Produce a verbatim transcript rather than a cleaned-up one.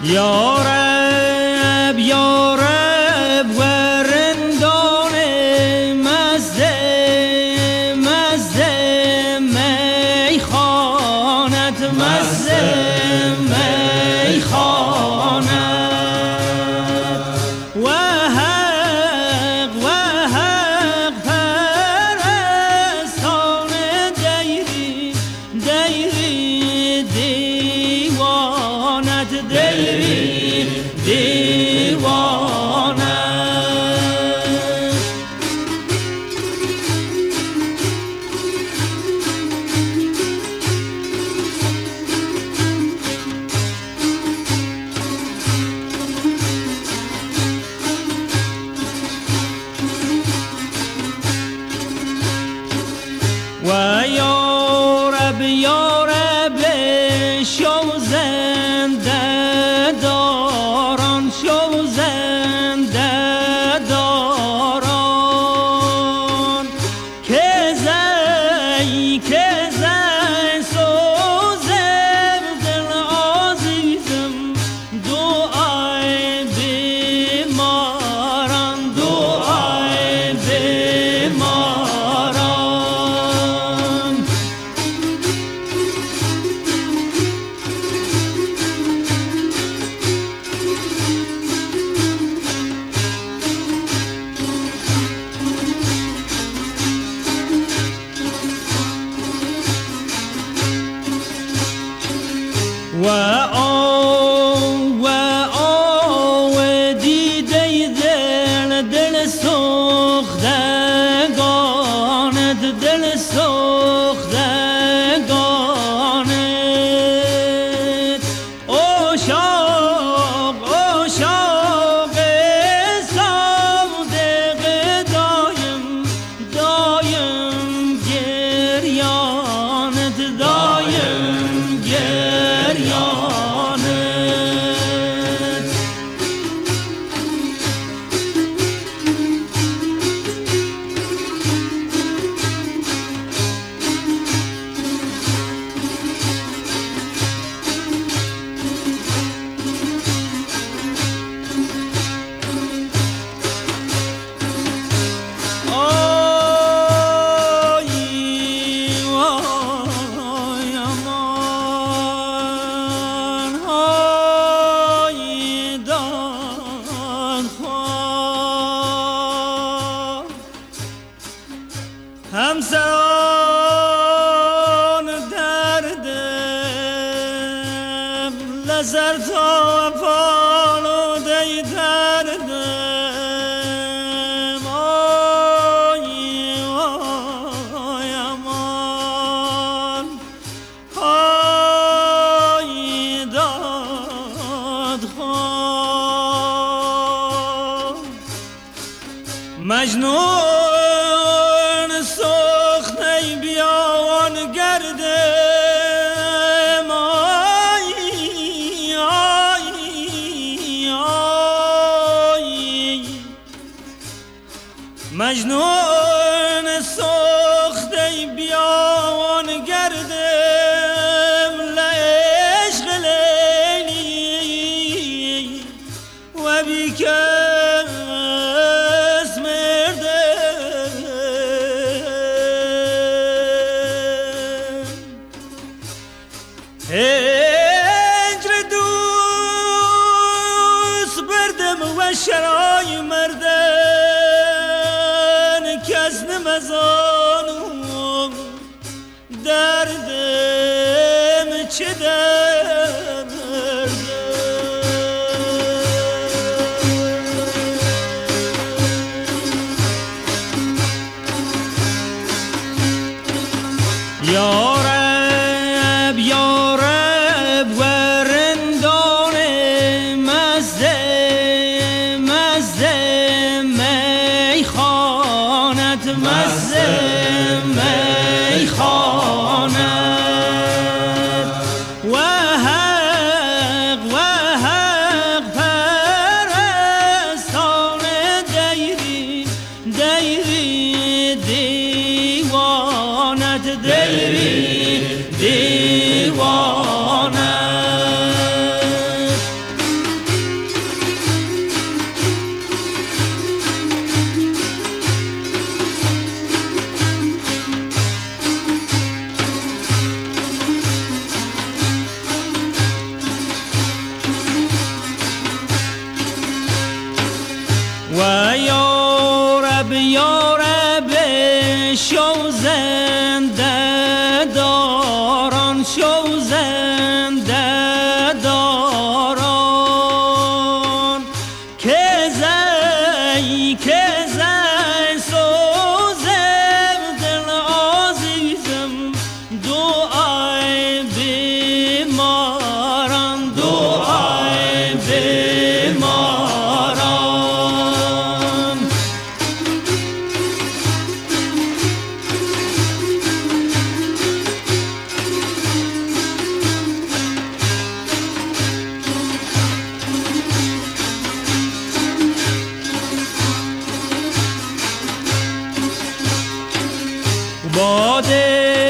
یارب یارب ورندان مزه مزه میخانت مزه میخانت و حق و حق پرستان دیری دیری دیوانت دیری دیوانت و یارب یارب شو زنده داران شو زنده داران که زی که زی سوزم دل عزیزم دعای بیماران دعای بیماران و آو و آو دیده دل دل سوختگانت دل سوختگانت عاشق عاشق صادق دایم دایم گریانت دایم گریانت آی وای امان آی دادخواه همسران دردم لزر تا پالوده دردم آی وای امان آی دادخواه مجنون سخنه بیان گردم آی آی آی مجنون سخنه بیان گردم لعشق لیلی و بیکس مردم هجر دوست بردم و شرای مردن کس نمزانم دردم چه دردم یارب یارب ورندان مزه مزه میخانت مزه میخانت و حق و حق پرستان دیری دیری دیوانت دیری دیوانت شو زنده داران شو زنده داران که زی که زی سوزم دل عزیزم دعای بیماران دعای بیماران باد